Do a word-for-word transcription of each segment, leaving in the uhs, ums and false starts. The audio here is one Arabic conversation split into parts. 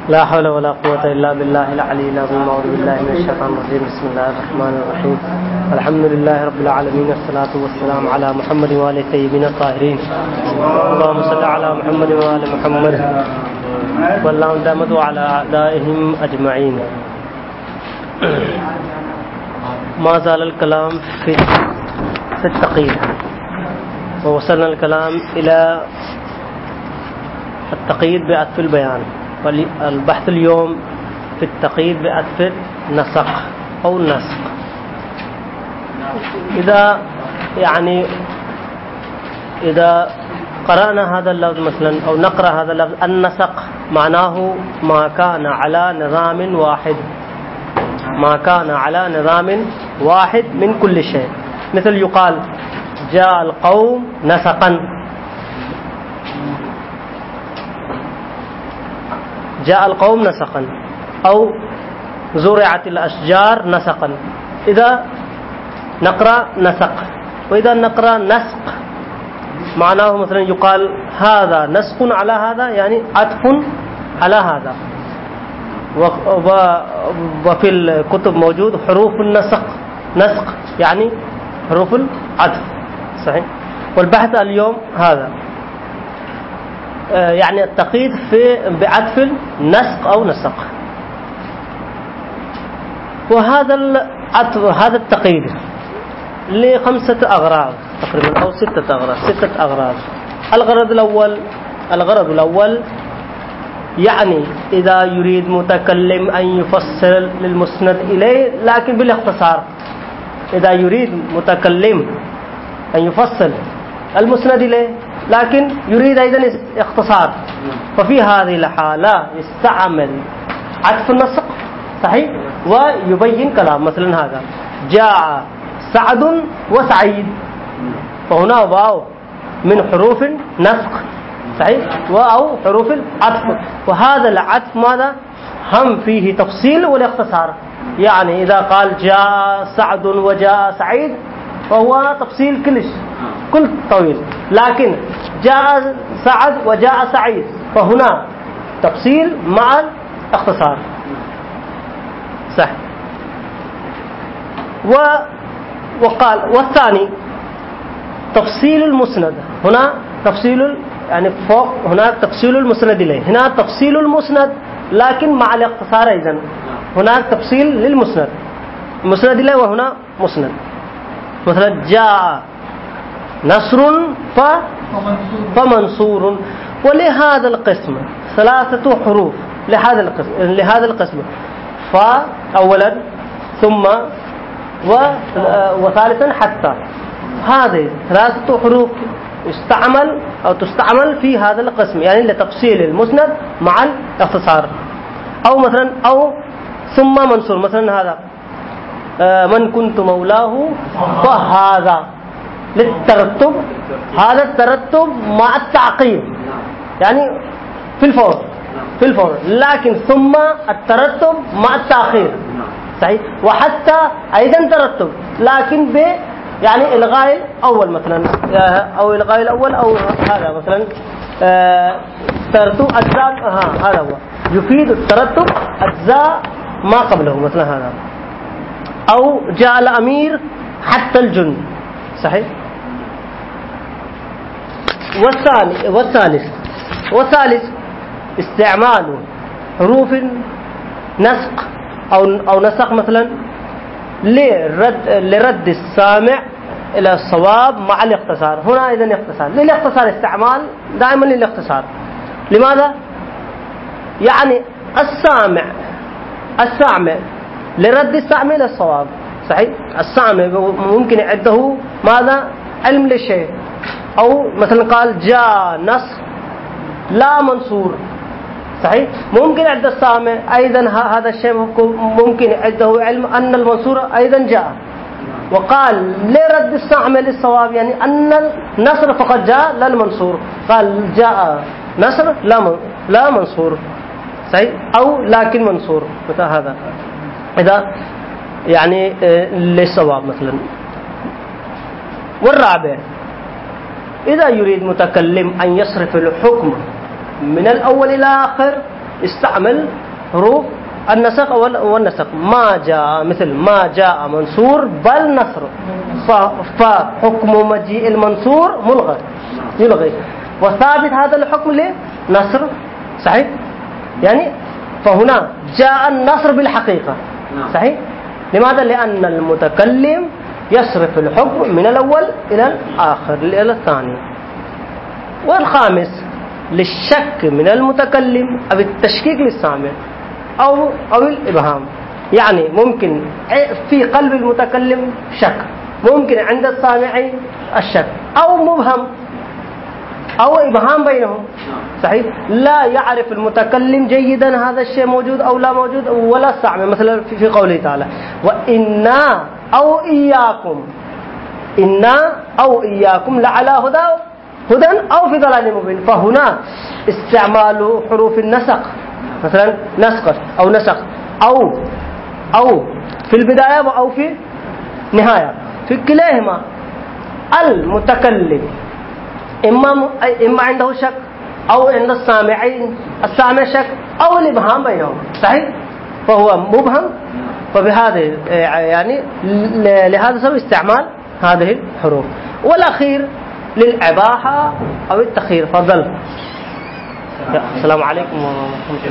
لا حول ولا قوة إلا بالله العلي العظيم. أعوذ بالله من الشيطان الرجيم. بسم الله الرحمن الرحيم. الحمد لله رب العالمين، والصلاة والسلام على محمد وآل الطيبين الطاهرين. اللهم صل على محمد وآل محمد واللهم دامت على أعدائهم أجمعين. ما زال الكلام في في التقييد، ووصلنا الكلام إلى التقييد بعطف البيان. والبحث اليوم في التقييد بعطف النسق أو النسق. إذا يعني إذا قرأنا هذا اللفظ مثلا أو نقرأ هذا اللفظ النسق، معناه ما كان على نظام واحد، ما كان على نظام واحد من كل شيء. مثل يقال جاء القوم نسقا، جاء القوم نسقا، أو زرعت الأشجار نسقا. إذا نقرأ نسق، وإذا نقرأ نسق معناه مثلا يقال هذا نسق على هذا، يعني عطف على هذا. وفي الكتب موجود حروف النسق، نسق يعني حروف العطف، صحيح. والبحث اليوم هذا يعني التقييد في بعطف النسق أو نسق. وهذا العطف هذا التقييد لخمسة أغراض تقريبا أو ستة أغراض ستة أغراض. الغرض الأول الغرض الأول يعني إذا يريد متكلم أن يفسر للمسند إليه لكن بالاختصار، إذا يريد متكلم أن يفسر المسند إليه لكن يريد أيضا اختصار، ففي هذه الحالة يستعمل عطف النسق، صحيح، ويبين كلام. مثلا هذا جاء سعد وسعيد، فهنا واو من حروف نسق، صحيح، أو حروف العطف. وهذا العطف ماذا هم فيه تفصيل والاختصار. يعني إذا قال جاء سعد وجاء سعيد فهو تفصيل كلش كل طويل، لكن جاء سعد وجاء سعيد فهنا تفصيل مع الاختصار، صح. و وقال والثاني تفصيل المسند. هنا تفصيل يعني فوق، هنا تفصيل المسند إليه، هنا تفصيل المسند لكن مع الاختصار أيضا. هناك تفصيل للمسند مسند إليه، وهنا مسند. مثلا جاء نصر فمنصور. ولهذا القسم ثلاثة حروف لهذا القسم لهذا القسم فأولا ثم وثالثا حتى. هذه ثلاثة حروف استعمل أو تستعمل في هذا القسم، يعني لتفصيل المسند مع الاختصار. أو مثلا أو ثم منصور، مثلا هذا من كنت مولاه فهذا للترتب، هذا الترتب مع التعقيب يعني في الفور في الفور لكن ثم الترتب مع التأخير، صحيح. وحتى أيضا ترتب لكن ب يعني الغاء الأول مثلا، أو الغاء الأول، أو هذا مثلا ترتب أجزاء، هذا هو يفيد الترتب أجزاء ما قبله، مثلا هذا. أو جاء الأمير حتى الجند، صحيح. والثاني والثالث والثالث استعمال حروف نسق أو أو نسق مثلا لرد لرد السامع إلى الصواب مع الاختصار. هنا أيضا اختصار، للاختصار استعمال دائما للاختصار. لماذا؟ يعني السامع السامع لرد السامع إلى الصواب، صحيح. السامع ممكن عنده ماذا علم للشيء، أو مثلا قال جاء نصر لا منصور، صحيح. ممكن عند السامع أيضا هذا الشيء ممكن عنده علم أن المنصور أيضا جاء، وقال لرد السامع للصواب يعني أن النصر فقد جاء لا المنصور، قال جاء نصر لا لا منصور، صحيح، أو لكن منصور، مثل هذا إذا يعني للصواب مثلا. والرابع إذا يريد متكلم أن يصرف الحكم من الأول إلى آخر استعمل حروف النسق والنسق. ما جاء مثل ما جاء منصور بل نصر، فحكم مجيء المنصور ملغى يلغي، وثابت هذا الحكم لنصر صحيح. يعني فهنا جاء النصر بالحقيقة صحيح. لماذا؟ لأن المتكلم يصرف الحكم من الأول إلى الآخر إلى الثاني. والخامس للشك من المتكلم أو التشكيك للسامع أو أو الإبهام. يعني ممكن في قلب المتكلم شك، ممكن عند السامعين الشك، أو مبهم أو إبهام بينهم صحيح. لا يعرف المتكلم جيدا هذا الشيء موجود أو لا موجود، ولا السامع مثلا في قوله تعالى وإنا أو إياكم، إنا أو إياكم لعلى هدى هدى أو في ضلال مبين. فهنا استعمال حروف النسق مثلا نسق أو نسق أو أو في البداية أو في نهاية، في كلاهما المتكلم إما إما عنده شك أو عند السامعين السامع شك أو الإبهام بينهم صحيح، فهو مبهم. فبهذه يعني لهذا سبب استعمال هذه الحروف. والأخير للإباحة أو التخيير. فضل. السلام عليكم ورحمة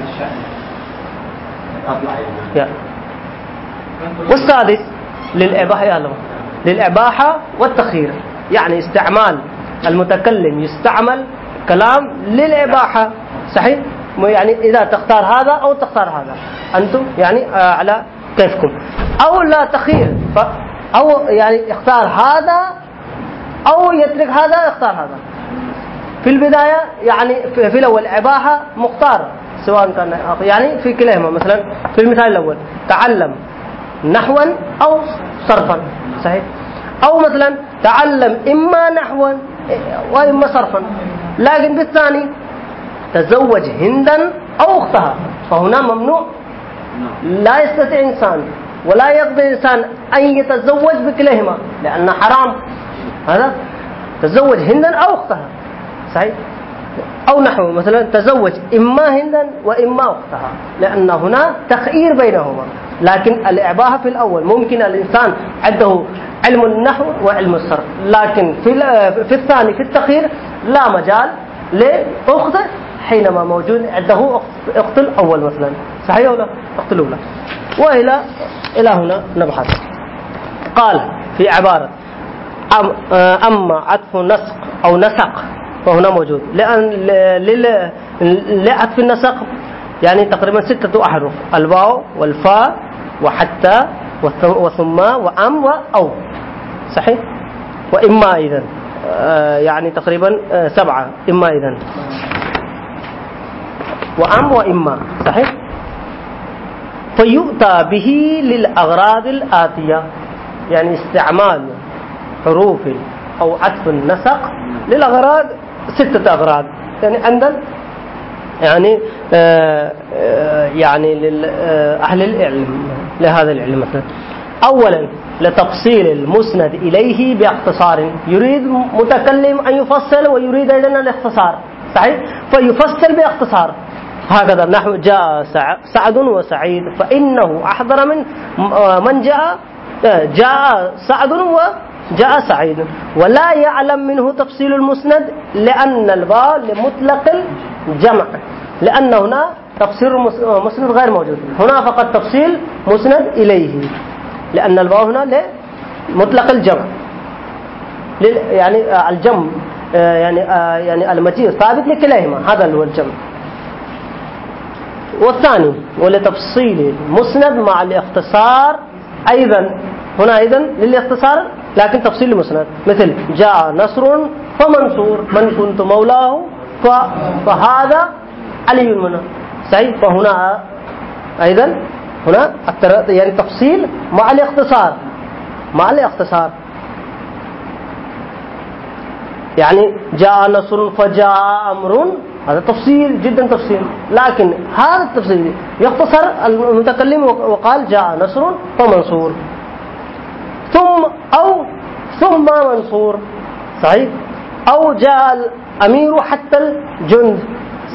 الله. والسادس للإباحة للإباحة والتخيير، يعني استعمال المتكلم يستعمل كلام للإباحة صحيح. يعني إذا تختار هذا أو تختار هذا أنتم يعني على كيفكم، أو لا تخير أو يعني اختار هذا أو يترك هذا يختار هذا. في البداية يعني في الأول إباحة مختار سواء كان يعني في كلاهما. مثلا في المثال الأول تعلم نحوا أو صرفا صحيح، أو مثلا تعلم إما نحوا وإما صرفا. لكن بالثاني تزوج هندا أو أختها، فهنا ممنوع. لا يستطيع إنسان ولا يقدر إنسان أن يتزوج بكليهما لأنه حرام. هذا تزوج هندا أو أختها صحيح، أو نحو مثلا تزوج إما هندا وإما أختها، لأن هنا تخيير بينهما. لكن الإباحة في الأول ممكن الإنسان عنده علم النحو وعلم الصرف، لكن في في الثاني في التخيير لا مجال لأخته حينما موجود عنده أخت الأول مثلا صحيح ولا أخت الأولى. وإلى إلى هنا نبحث. قال في عبارة أم أما عطف نسق أو نسق فهنا موجود، لأن لعطف النسق يعني تقريبا ستة أحرف: الواو والفاء وحتى وثم وأم وأو صحيح، وإما إذن يعني تقريبا سبعة إما إذن وأم وإما صحيح. فيؤتى به للأغراض الآتية، يعني استعمال حروف أو عطف النسق للأغراض ستة أغراض. يعني عندنا يعني آآ آآ يعني لأهل العلم لهذا العلم مثلا أولا لتفصيل المسند إليه باختصار، يريد متكلم أن يفصل ويريد أيضا الاختصار صحيح، فيفصل باختصار. هكذا نحو جاء سعد وسعيد، فإنه أحضر من من جاء جاء سعد وجاء سعيد، ولا يعلم منه تفصيل المسند لأن الباء لمطلق الجمع، لأن هنا تفسير مسند غير موجود، هنا فقط تفصيل مسند إليه، لأن الباء هنا لمطلق الجمع يعني الجمع يعني يعني المجيء ثابت لكليهما، هذا هو الجمع. والثاني ولتفصيل المسند مع الاختصار أيضا، هنا أيضا للاختصار لكن تفصيل المسند، مثل جاء نصر فمنصور من كنت مولاه فهذا علي منه صحيح. فهنا أيضا هنا يعني تفصيل مع الاختصار مع الاختصار يعني جاء نصر فجاء أمر، هذا تفصيل جدا تفصيل، لكن هذا التفصيل يختصر المتكلم وقال جاء نصر فمنصور ثم أو ثم منصور صحيح، أو جاء الأمير حتى الجند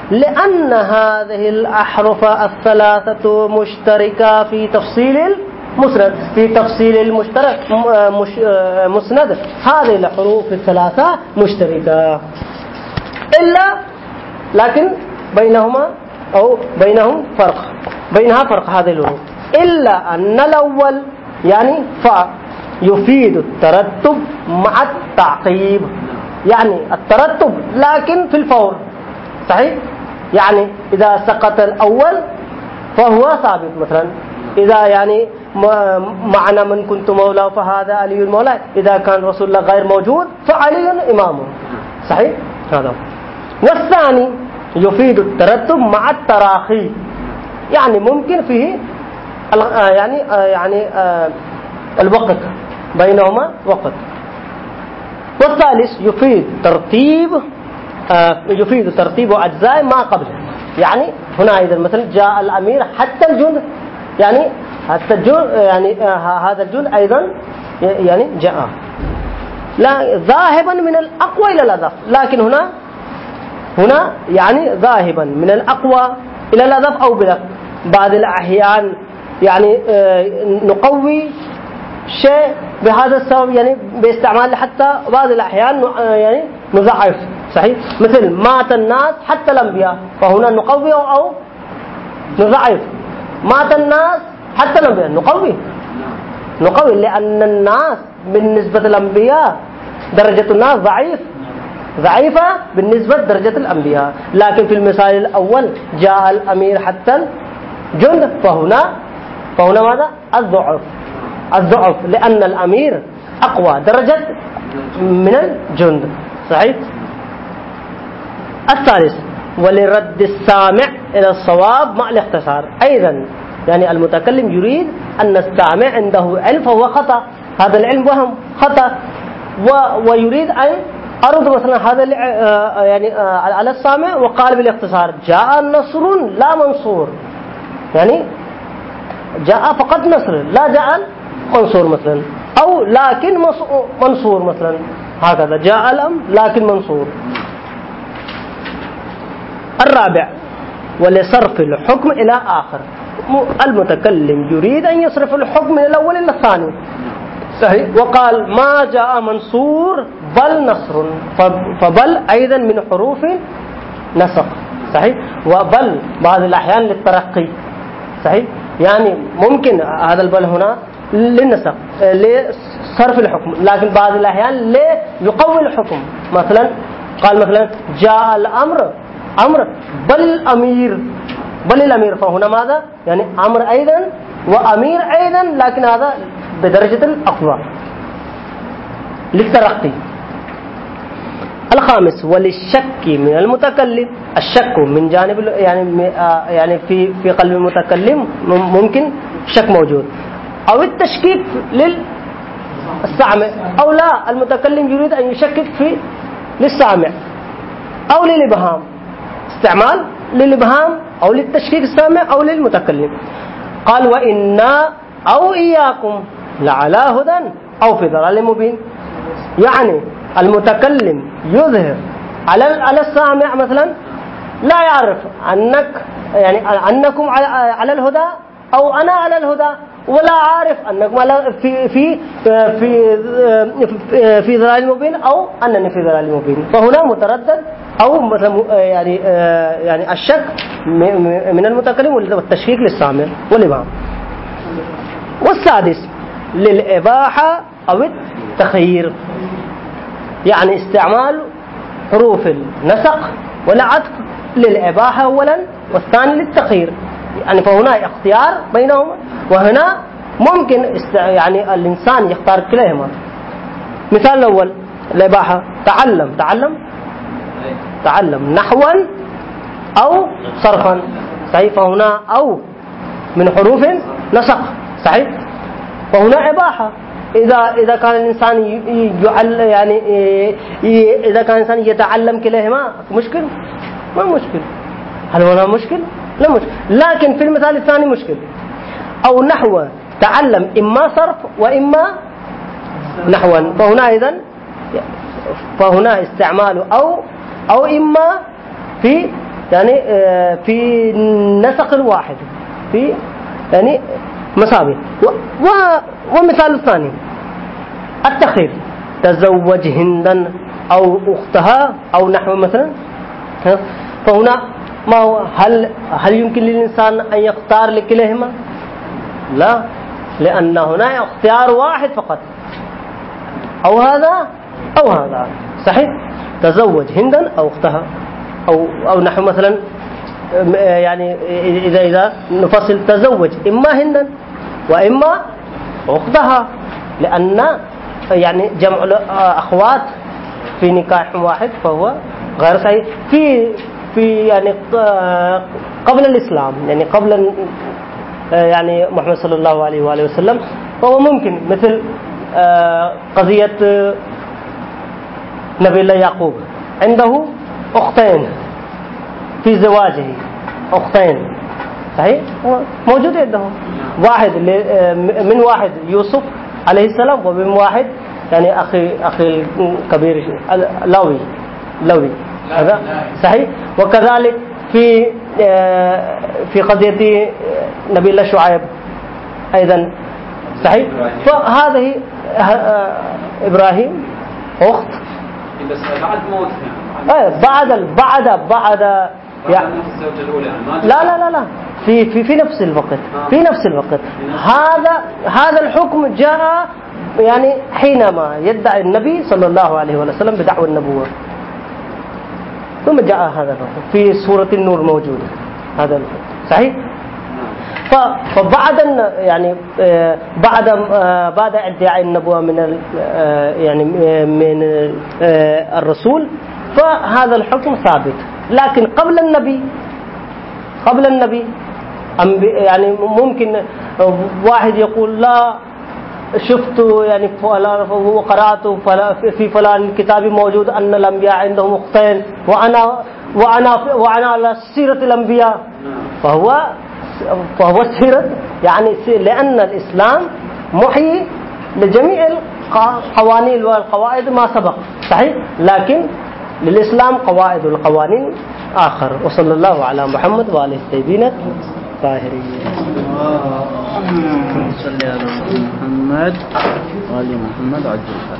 لأن هذه الأحرف الثلاثة مشتركة في تفصيل المسند في تفصيل المشترك مش مسند. هذه الحروف الثلاثة مشتركة إلا لكن بينهما أو بينهم فرق بينها فرق هذه الحروف، إلا أن الأول يعني فا يفيد الترتب مع التعقيب، يعني الترتب لكن في الفور، صحيح؟ يعني إذا سقط الأول فهو ثابت، مثلا إذا يعني معنى من كنت مولاه فهذا علي المولى، إذا كان رسول الله غير موجود فعلي إمامه، صحيح؟ هذا. والثاني يفيد الترتب مع التراخي، يعني ممكن فيه يعني يعني الوقت بينهما وقت. والثالث يفيد ترتيب يفيد ترتيب أجزاء ما قبله، يعني هنا أيضا مثلا جاء الأمير حتى الجند، يعني حتى الجند يعني هذا الجند أيضا يعني جاء لا ذاهبا من الأقوى إلى الأضعف، لكن هنا هنا يعني ذاهبا من الأقوى إلى الأضعف أو بلا. بعض الأحيان يعني نقوي شيء بهذا السبب، يعني باستعمال حتى بعض الأحيان يعني نضعف، صحيح؟ مثل مات الناس حتى الأنبياء، فهنا نقوي أو نضعف. مات الناس حتى الأنبياء نقوي نقوي لأن الناس بالنسبة للأنبياء درجة الناس ضعيف ضعيفة بالنسبة لدرجة الأنبياء. لكن في المثال الأول جاء الأمير حتى الجند، فهنا فهنا ماذا؟ الضعف الضعف لأن الأمير أقوى درجة من الجند، صحيح؟ الثالث ولرد السامع إلى الصواب مع الاختصار، أيضا يعني المتكلم يريد أن السامع عنده علم فهو خطأ، هذا العلم وهم خطأ، ويريد أن أرد مثلا هذا يعني على السامع وقال بالاختصار جاء نصر لا منصور، يعني جاء فقط نصر لا جاء منصور مثلا، أو لكن منصور مثلا، هكذا جاء الأمر لكن منصور. الرابع ولصرف الحكم إلى آخر، المتكلم يريد أن يصرف الحكم من الأول إلى الثاني، صحيح؟ وقال ما جاء منصور بل نصر، فبل أيضا من حروف نسق، صحيح؟ وبل بعض الأحيان للترقي، صحيح؟ يعني ممكن هذا البل هنا للنسق لصرف الحكم، لكن بعض الأحيان ليقوي الحكم، مثلا قال مثلا جاء الأمر أمر بل الأمير بل الأمير، فهنا ماذا؟ يعني أمر أيضا وأمير أيضا، لكن هذا بدرجة الأقوى للترقي. الخامس وللشك من المتكلم، الشك من جانب يعني يعني في في قلب المتكلم ممكن شك موجود، أو التشكيك للسامع، أو لا المتكلم يريد أن يشكك في للسامع أو للإبهام، استعمال للإبهام أو للتشكيك السامع أو للمتكلم. قال وإنا أو إياكم لعلى هدى أو في ضلال مبين، يعني المتكلم يظهر على على السامع مثلا لا يعرف أنك يعني أنكم على الهدى أو أنا على الهدى، ولا عارف أنكم في في في في, في ضلال مبين أو أنني في ضلال مبين، فهنا متردد أو مثلا يعني يعني الشك من المتكلم والتشكيك للسامع والإبهام. والسادس للإباحة أو التخيير، يعني استعمال حروف النسق والعطف للإباحة أولا والثاني للتخيير، يعني فهنا اختيار بينهما، وهنا ممكن يعني الإنسان يختار كليهما. مثال الأول الإباحة تعلم تعلم تعلم نحوا أو صرفا، صحيح؟ فهنا أو من حروف نسق، صحيح؟ فهنا إباحة. إذا إذا كان الإنسان يعل يعني إذا كان الإنسان يتعلم كليهما مشكل؟ ما مشكل. هل هنا مشكل؟ لا مشكل. لكن في المثال الثاني مشكل. أو نحو تعلم إما صرف وإما نحوا، فهنا أيضا فهنا استعمال أو أو إما في يعني في نسق واحد في يعني مساوي. ومثال الثاني التخير، تزوج هندا أو أختها أو نحو مثلا. فهنا ما هو هل هل يمكن للإنسان أن يختار لكليهما؟ لا، لأن هنا اختيار واحد فقط، أو هذا أو هذا. صحيح، تزوج هندا أو أختها أو أو نحو مثلا. يعني إذا إذا نفصل تزوج إما هندا وإما أختها، لأن يعني جمع أخوات في نكاح واحد فهو غير صحيح. في في يعني قبل الإسلام، يعني قبل يعني محمد صلى الله عليه وآله وسلم، فهو ممكن مثل قضية نبي الله يعقوب، عنده أختين في زواجه، أختين صحيح موجود عنده، واحد من واحد يوسف عليه السلام، ومن واحد يعني أخي أخي الكبير لوي لوي هذا صحيح. وكذلك في في قضية نبي الله شعيب أيضا صحيح. فهذه إبراهيم أخت بس بعد موت بعد بعد بعد يعني لا لا لا لا في في في نفس الوقت في نفس الوقت هذا هذا الحكم جاء يعني حينما يدعي النبي صلى الله عليه وسلم بدعوى النبوة، ثم جاء هذا الحكم في سورة النور موجود هذا الحكم صحيح. فبعد يعني بعد بعد ادعاء النبوة من يعني من الرسول فهذا الحكم ثابت. لكن قبل النبي قبل النبي يعني ممكن واحد يقول لا شفت يعني وقرأت في فلان كتاب موجود أن الأنبياء عندهم أختين وأنا وأنا وأنا على سيرة الأنبياء، فهو فهو سيرة يعني لأن الإسلام محيي لجميع القوانين والقواعد ما سبق صحيح، لكن للإسلام قواعد والقوانين آخر. وصلى الله على محمد وآله الطيبين الطاهرين. صلى على محمد وآل محمد عجل.